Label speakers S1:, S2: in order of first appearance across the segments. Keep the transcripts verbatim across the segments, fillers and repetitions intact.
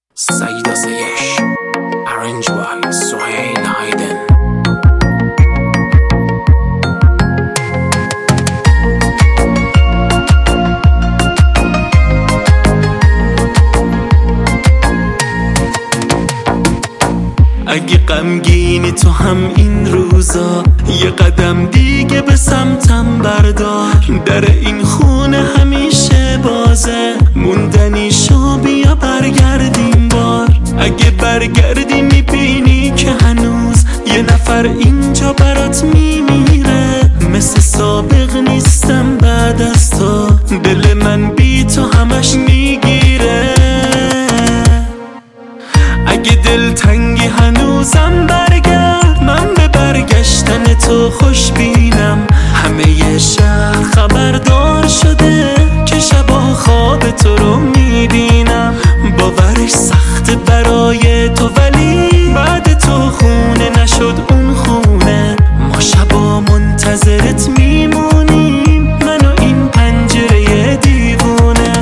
S1: Saida Sayesh, arranged by Suhail Hayden. اگه غمگینی تو هم این روزا، یه قدم دیگه به سمتم بردار. در این خونه همیشه بازه، موندنی شو بیا برگردیم بار. اگه برگردی میبینی که هنوز یه نفر اینجا برات میمیره. مثل سابق نیستم بعد از تو، دل من بی تو همش میگیره. اگه دل تنگی هنوزم برگرد، من به برگشتن تو خوش بینم. همه شهر خبردار شده که شبا خواب تو رو میبینم. باورش سخته برای تو ولی بعد تو خونه نشد اون خونه. ما شبا منتظرت میمونیم، من و این پنجره دیوونه.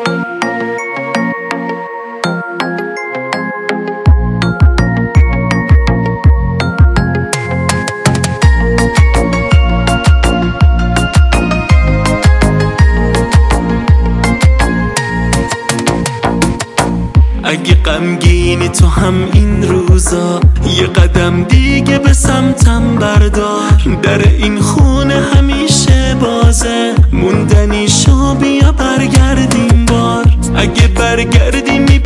S1: اگه غمگینی تو هم این روزا، یه قدم دیگه به سمتم بردار. در این خونه همیشه بازه، موندنی شو بیا برگردیم بار. اگه برگردی